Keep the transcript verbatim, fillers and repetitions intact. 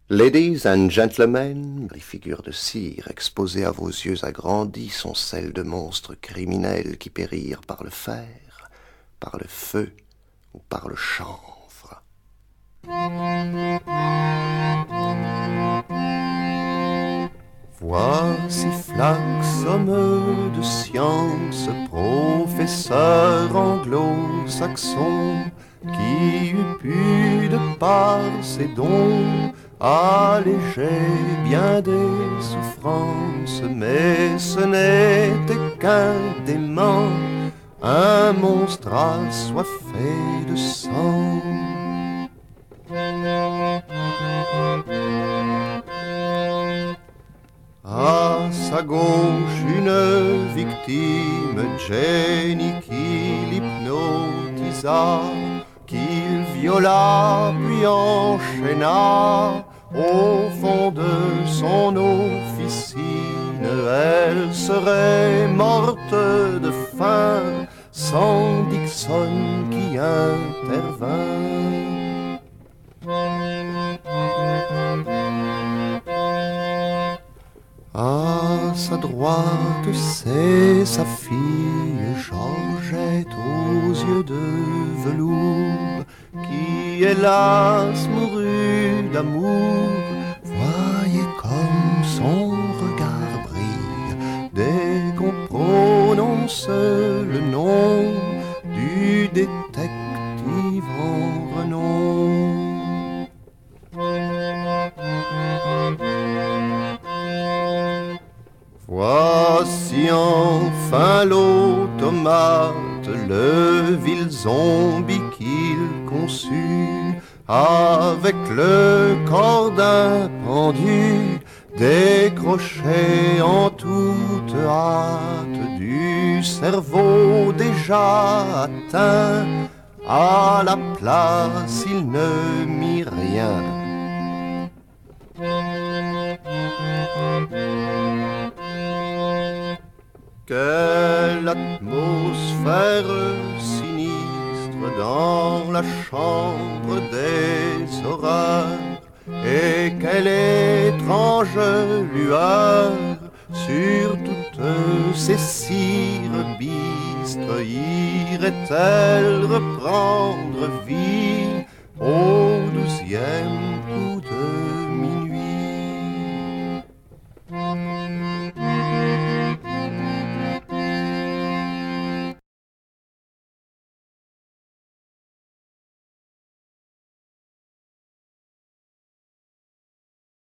Ladies and gentlemen, les figures de cire exposées à vos yeux agrandis sont celles de monstres criminels qui périrent par le fer, par le feu ou par le chanvre. Voici Flax, homme de science, professeur anglo-saxon, qui eût pu, de par ses dons, alléger bien des souffrances, mais ce n'était qu'un dément, un monstre assoiffé de sang. À sa gauche, une victime, Jenny, qui l'hypnotisa, qu'il viola puis enchaîna. Au fond de son officine, elle serait morte de faim sans Dixon qui intervint. À sa droite, c'est sa fille Georgette aux yeux de velours, qui hélas mourut d'amour. Voyez comme son regard brille dès qu'on prononce le nom du détective en renom. Voici enfin l'automate, le vil zombie qu'il conçut, avec le corps d'un pendu, décroché en toute hâte du cerveau déjà atteint. À la place, il ne mit rien. Quelle atmosphère sinistre dans la chambre des horreurs, et quelle étrange lueur sur toutes ces cires bistres irait-elle reprendre vie au douzième